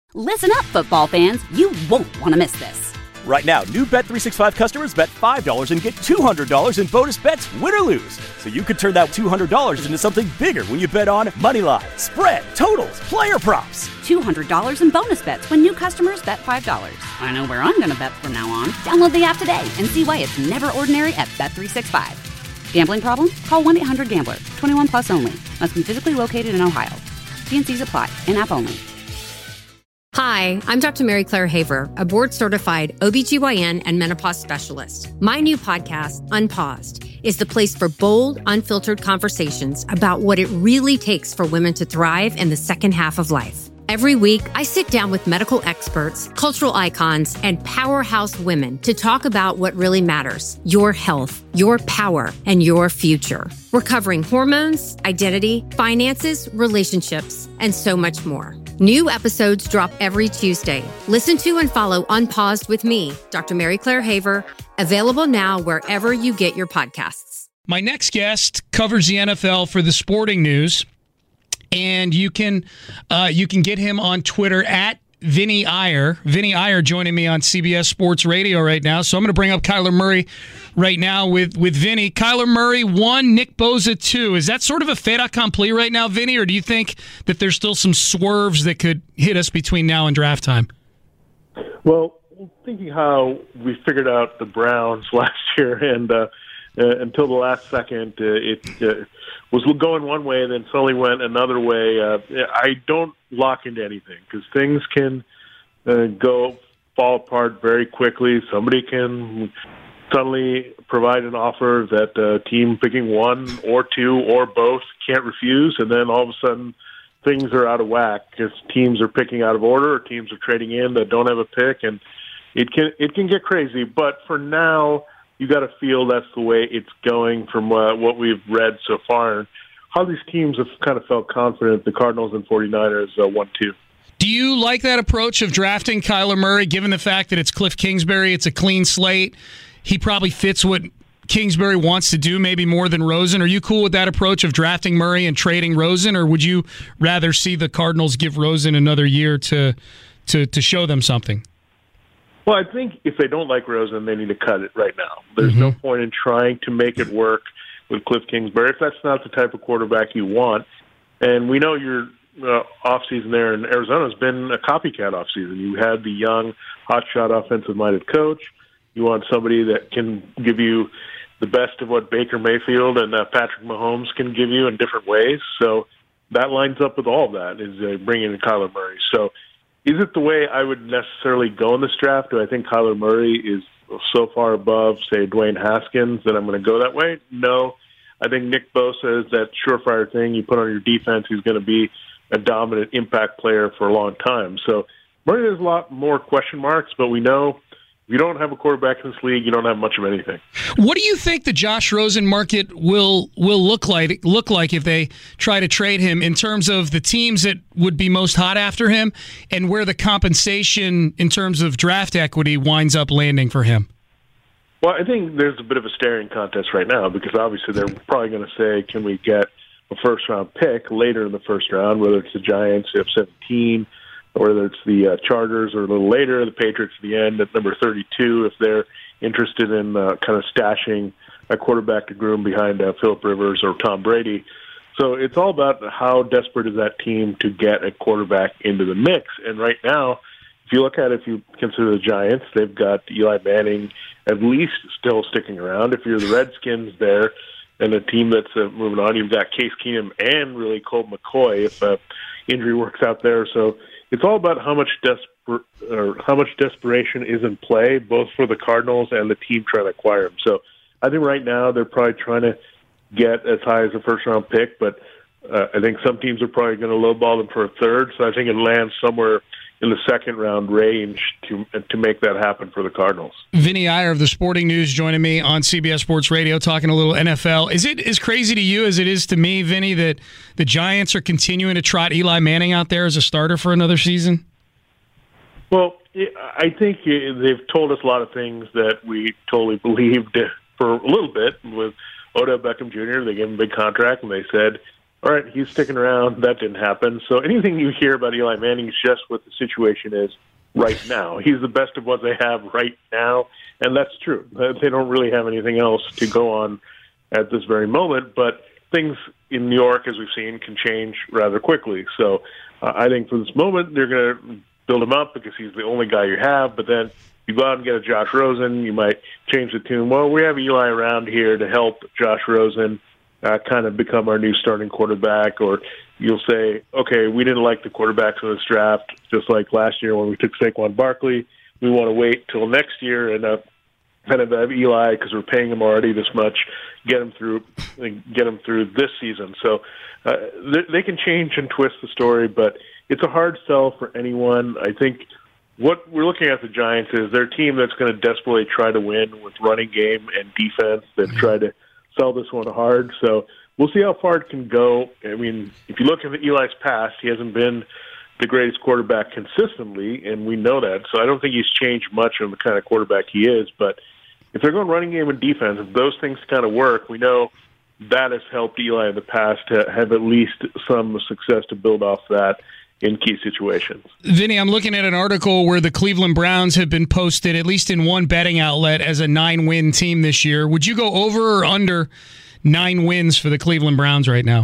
Listen up, football fans. You won't want to miss this. Right now, new Bet365 customers bet $5 and get $200 in bonus bets, win or lose. So you could turn that $200 into something bigger when you bet on moneyline, spread, totals, player props. $200 in bonus bets when new customers bet $5. I know where I'm going to bet from now on. Download the app today and see why it's never ordinary at Bet365. Gambling problem? Call 1-800-GAMBLER. 21 plus only. Must be physically located in Ohio. T&Cs apply. In-app only. Hi, I'm Dr. Mary Claire Haver, a board-certified OBGYN and menopause specialist. My new podcast, Unpaused, is the place for bold, unfiltered conversations about what it really takes for women to thrive in the second half of life. Every week, I sit down with medical experts, cultural icons, and powerhouse women to talk about what really matters: your health, your power, and your future. We're covering hormones, identity, finances, relationships, and so much more. New episodes drop every Tuesday. Listen to and follow Unpaused with me, Dr. Mary Claire Haver, available now wherever you get your podcasts. My next guest covers the NFL for the Sporting News, and you can get him on Twitter at Vinny Iyer. Vinny Iyer joining me on CBS Sports Radio right now. So I'm going to bring up Kyler Murray right now with Vinny. Kyler Murray 1, Nick Bosa 2. Is that sort of a fait accompli right now, Vinny, or do you think that there's still some swerves that could hit us between now and draft time? Well, thinking how we figured out the Browns last year, and until the last second, it was going one way and then suddenly went another way. I don't lock into anything because things can fall apart very quickly. Somebody can suddenly provide an offer that a team picking 1 or 2 or both can't refuse, and then all of a sudden things are out of whack because teams are picking out of order or teams are trading in that don't have a pick, and it can get crazy. But for now, you got to feel that's the way it's going from what we've read so far. How these teams have kind of felt confident, the Cardinals and 49ers 1-2. Do you like that approach of drafting Kyler Murray, given the fact that it's Cliff Kingsbury, it's a clean slate? He probably fits what Kingsbury wants to do, maybe more than Rosen. Are you cool with that approach of drafting Murray and trading Rosen, or would you rather see the Cardinals give Rosen another year to show them something? Well, I think if they don't like Rosen, they need to cut it right now. There's no point in trying to make it work with Cliff Kingsbury if that's not the type of quarterback you want. And we know your offseason there in Arizona has been a copycat offseason. You had the young, hotshot offensive-minded coach. You want somebody that can give you the best of what Baker Mayfield and Patrick Mahomes can give you in different ways. So that lines up with all of that, is bringing in Kyler Murray. So is it the way I would necessarily go in this draft? Do I think Kyler Murray is so far above, say, Dwayne Haskins that I'm going to go that way? No. I think Nick Bosa is that surefire thing you put on your defense. He's going to be a dominant impact player for a long time. So Murray, there's a lot more question marks, but we know if you don't have a quarterback in this league, you don't have much of anything. What do you think the Josh Rosen market will look like if they try to trade him, in terms of the teams that would be most hot after him and where the compensation in terms of draft equity winds up landing for him? Well, I think there's a bit of a staring contest right now because obviously they're probably going to say, can we get a first-round pick later in the first round, whether it's the Giants at 17, or whether it's the Chargers, or a little later, the Patriots at the end at number 32, if they're interested in kind of stashing a quarterback to groom behind Phillip Rivers or Tom Brady. So it's all about how desperate is that team to get a quarterback into the mix. And right now, if you look at it, if you consider the Giants, they've got Eli Manning at least still sticking around. If you're the Redskins there and a team that's moving on, you've got Case Keenum and really Colt McCoy if injury works out there. So it's all about how much desperation is in play, both for the Cardinals and the team trying to acquire him. So I think right now they're probably trying to get as high as a first-round pick, but I think some teams are probably going to lowball them for a third. So I think it lands somewhere in the second-round range to make that happen for the Cardinals. Vinny Iyer of the Sporting News joining me on CBS Sports Radio, talking a little NFL. Is it as crazy to you as it is to me, Vinny, that the Giants are continuing to trot Eli Manning out there as a starter for another season? Well, I think they've told us a lot of things that we totally believed for a little bit. With Odell Beckham Jr., they gave him a big contract, and they said all right, he's sticking around. That didn't happen. So anything you hear about Eli Manning is just what the situation is right now. He's the best of what they have right now, and that's true. They don't really have anything else to go on at this very moment, but things in New York, as we've seen, can change rather quickly. So I think for this moment, they're going to build him up because he's the only guy you have, but then you go out and get a Josh Rosen, you might change the tune. Well, we have Eli around here to help Josh Rosen kind of become our new starting quarterback, or you'll say, okay, we didn't like the quarterbacks in this draft, just like last year when we took Saquon Barkley. We want to wait till next year and kind of have Eli, because we're paying him already this much, get him through this season. So they can change and twist the story, but it's a hard sell for anyone. I think what we're looking at the Giants is they're a team that's going to desperately try to win with running game and defense. They've tried to sell this one hard. So we'll see how far it can go. I mean, if you look at Eli's past, he hasn't been the greatest quarterback consistently, and we know that. So I don't think he's changed much of the kind of quarterback he is. But if they're going running game and defense, if those things kind of work, we know that has helped Eli in the past to have at least some success to build off that in key situations. Vinny, I'm looking at an article where the Cleveland Browns have been posted, at least in one betting outlet, as a 9-win team this year. Would you go over or under 9 wins for the Cleveland Browns right now?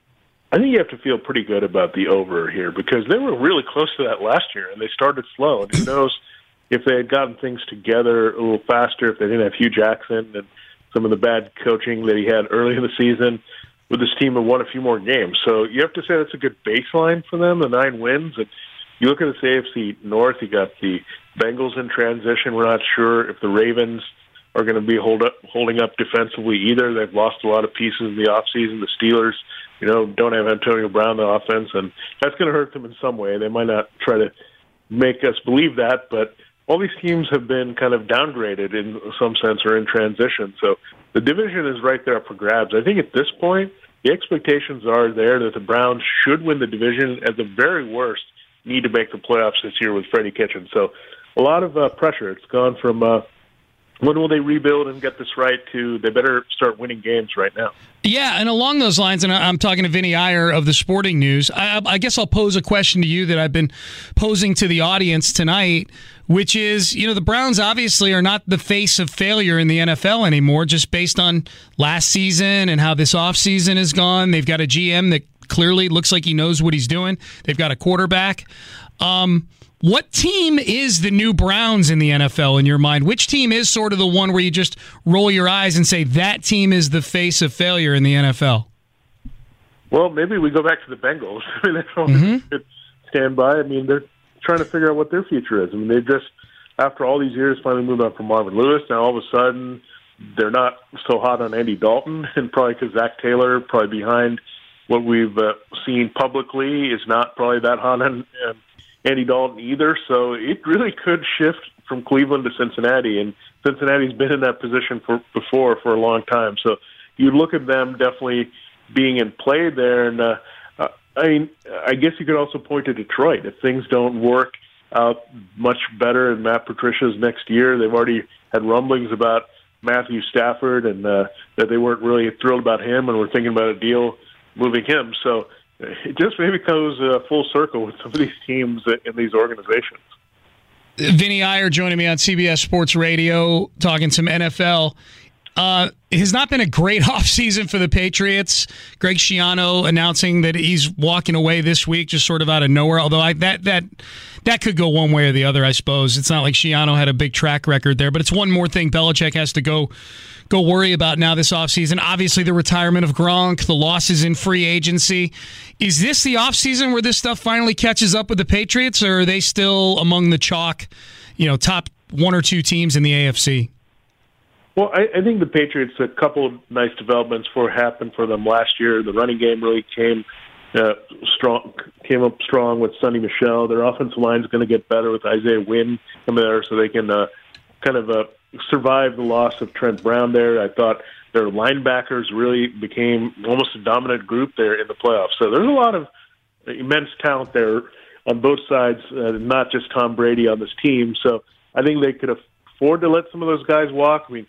I think you have to feel pretty good about the over here because they were really close to that last year, and they started slow. And who knows if they had gotten things together a little faster, if they didn't have Hugh Jackson and some of the bad coaching that he had early in the season, with this team have won a few more games. So you have to say that's a good baseline for them, the 9 wins. And you look at the AFC North, you got the Bengals in transition. We're not sure if the Ravens are going to be holding up defensively either. They've lost a lot of pieces in the offseason. The Steelers, don't have Antonio Brown in the offense, and that's going to hurt them in some way. They might not try to make us believe that, but all these teams have been kind of downgraded in some sense or in transition. So the division is right there up for grabs. I think at this point, the expectations are there that the Browns should win the division. At the very worst, need to make the playoffs this year with Freddie Kitchens. So a lot of pressure. It's gone from when will they rebuild and get this right to they better start winning games right now. Yeah, and along those lines, and I'm talking to Vinny Iyer of the Sporting News, I guess I'll pose a question to you that I've been posing to the audience tonight, which is, the Browns obviously are not the face of failure in the NFL anymore, just based on last season and how this offseason has gone. They've got a GM that clearly looks like he knows what he's doing. They've got a quarterback. What team is the new Browns in the NFL in your mind? Which team is sort of the one where you just roll your eyes and say that team is the face of failure in the NFL? Well, maybe we go back to the Bengals. I mean, they don't stand by. I mean, they're trying to figure out what their future is. I mean, they just, after all these years, finally moved on from Marvin Lewis. Now, all of a sudden, they're not so hot on Andy Dalton, and probably because Zach Taylor, probably behind what we've seen publicly, is not probably that hot on Andy Dalton either. So it really could shift from Cleveland to Cincinnati, and Cincinnati's been in that position before for a long time. So you look at them definitely being in play there, and I guess you could also point to Detroit. If things don't work out much better in Matt Patricia's next year, they've already had rumblings about Matthew Stafford and that they weren't really thrilled about him and were thinking about a deal moving him. So it just maybe goes full circle with some of these teams in these organizations. Vinny Iyer joining me on CBS Sports Radio, talking some NFL. It has not been a great offseason for the Patriots. Greg Schiano announcing that he's walking away this week, just sort of out of nowhere. Although that could go one way or the other, I suppose. It's not like Schiano had a big track record there, but it's one more thing Belichick has to go worry about now this offseason. Obviously, the retirement of Gronk, the losses in free agency. Is this the offseason where this stuff finally catches up with the Patriots, or are they still among the chalk, top 1 or 2 teams in the AFC? Well, I think the Patriots, a couple of nice developments happened for them last year. The running game really came up strong with Sonny Michel. Their offensive line is going to get better with Isaiah Wynn coming there, so they can survive the loss of Trent Brown there. I thought their linebackers really became almost a dominant group there in the playoffs. So there's a lot of immense talent there on both sides, not just Tom Brady on this team. So I think they could afford to let some of those guys walk. I mean,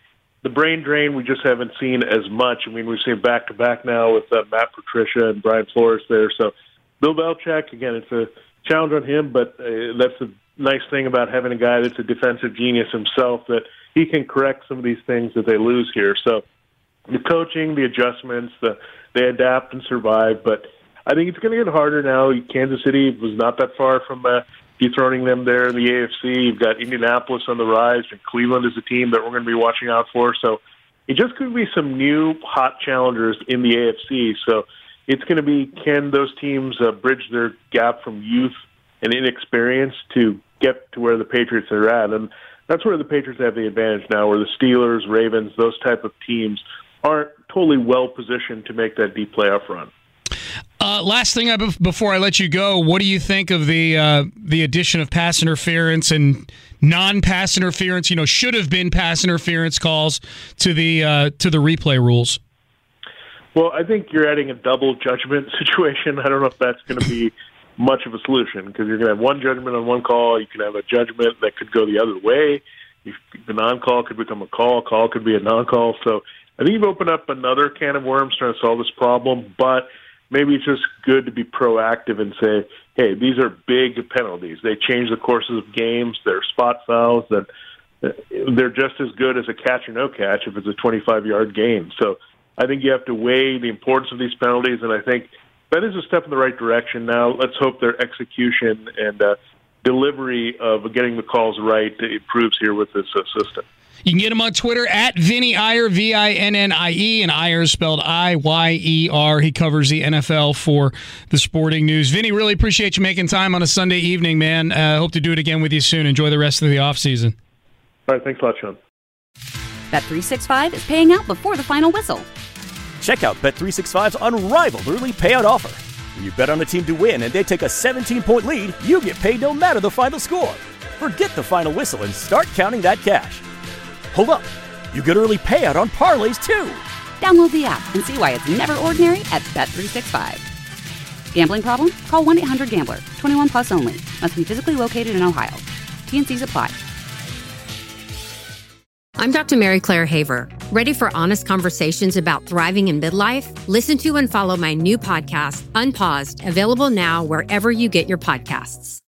the brain drain we just haven't seen as much. I mean, we've seen back-to-back now with Matt Patricia and Brian Flores there. So Bill Belichick, again, it's a challenge on him, but that's the nice thing about having a guy that's a defensive genius himself, that he can correct some of these things that they lose here. So the coaching, the adjustments, they adapt and survive. But I think it's going to get harder now. Kansas City was not that far from dethroning them there in the AFC. You've got Indianapolis on the rise, and Cleveland is a team that we're going to be watching out for. So it just could be some new hot challengers in the AFC. So it's going to be, can those teams bridge their gap from youth and inexperience to get to where the Patriots are at? And that's where the Patriots have the advantage now, where the Steelers, Ravens, those type of teams aren't totally well-positioned to make that deep playoff run. Last thing before I let you go, what do you think of the addition of pass interference and non-pass interference? Should have been pass interference calls to the replay rules. Well, I think you're adding a double judgment situation. I don't know if that's going to be much of a solution, because you're going to have one judgment on one call. You can have a judgment that could go the other way. The non-call could become a call could be a non-call. So I think you've opened up another can of worms trying to solve this problem, but maybe it's just good to be proactive and say, hey, these are big penalties. They change the courses of games. They're spot fouls. That they're just as good as a catch or no catch if it's a 25-yard game. So I think you have to weigh the importance of these penalties, and I think that is a step in the right direction. Now let's hope their execution and delivery of getting the calls right improves here with this system. You can get him on Twitter at Vinny Iyer, Vinnie, and Iyer is spelled Iyer. He covers the NFL for the Sporting News. Vinny, really appreciate you making time on a Sunday evening, man. Hope to do it again with you soon. Enjoy the rest of the offseason. All right, thanks a lot, Sean. Bet365 is paying out before the final whistle. Check out Bet365's unrivaled early payout offer. When you bet on a team to win and they take a 17-point lead, you get paid no matter the final score. Forget the final whistle and start counting that cash. Hold up. You get early payout on parlays, too. Download the app and see why it's never ordinary at Bet365. Gambling problem? Call 1-800-GAMBLER. 21 plus only. Must be physically located in Ohio. T&Cs apply. I'm Dr. Mary Claire Haver. Ready for honest conversations about thriving in midlife? Listen to and follow my new podcast, Unpaused, available now wherever you get your podcasts.